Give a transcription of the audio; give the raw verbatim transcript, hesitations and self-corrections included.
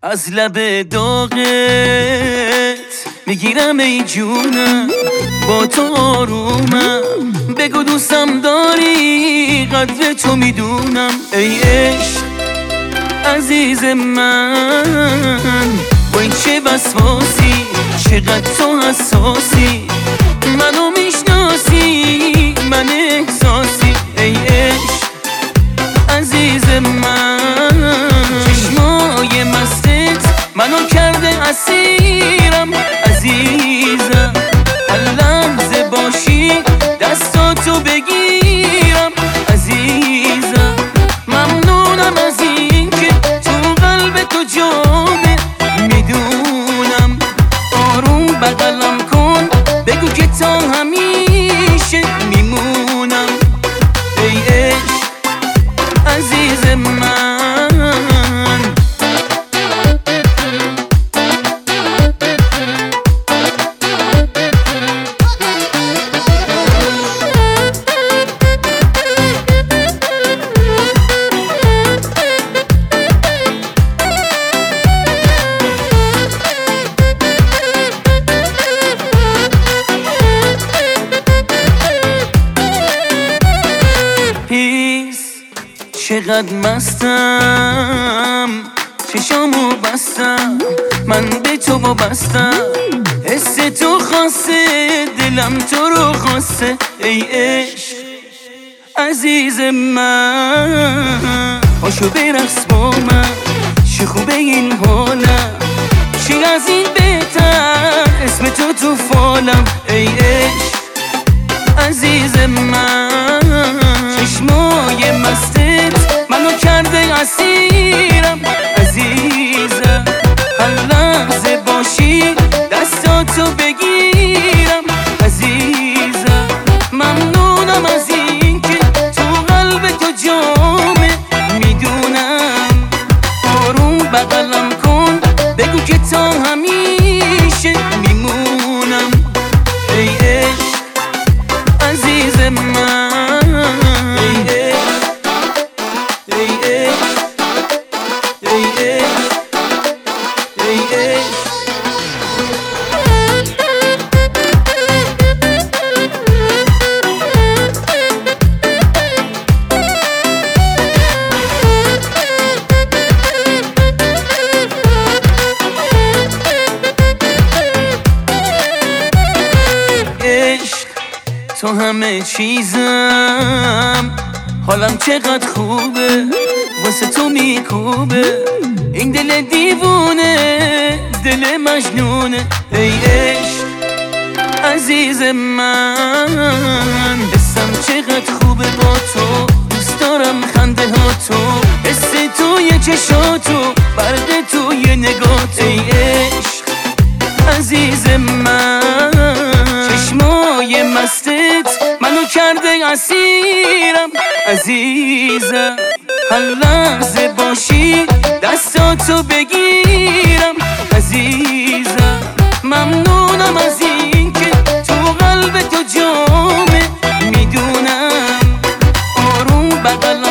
از لب داغت میگیرم ای جونم، با تو آرومم. بگو دوستم داری، قدر تو میدونم. ای عشق عزیز من، با این چه وسواسی، چقدر تو حساسی، منو میشناسی، من احساسی. ای عشق عزیز من، چشمای مستت منو کرده اسیرم. عزیزم هر لحظه باشی دستاتو بگیرم. عزیزم ممنونم از این که تو قلب تو جامه، میدونم. آروم بغلم کن، بگو که تا همیشه میمونم. ای عشق عزیز من، چقدر مستم، چشامو بستم، من به تو وابستم. حس تو خاصه، دلم تو رو خواسته. ای عشق عزیز من، پاشو برقص با من، چه خوبه این حالم، چی از این بهتر، اسم تو تو فالم. ای عشق عزیز من، چشمای مستت منو کرده اسیرم. عزیزم هر لحظه باشی دستاتو بگیرم. عزیزم ممنونم از این که تو قلب تو جامه، میدونم. آروم بغلم کن، بگو که تا همیشه میمونم. ای عشق عزیز من، تو همه چیزم، حالم چقدر خوبه، واسه تو میکوبه این دل دیوونه، دل مجنونه. ای عشق عزیز من، حسم چقدر خوبه با تو، دوست دارم خنده ها تو، حس توی چشاتو، برق توی نگات. ای عشق عزیز من، چشمای مستت منو کرده اسیرم. عزیزم هر لحظه باشی دستاتو بگیرم. عزیزم ممنونم از این که تو قلب تو جامه، میدونم. آروم بغلم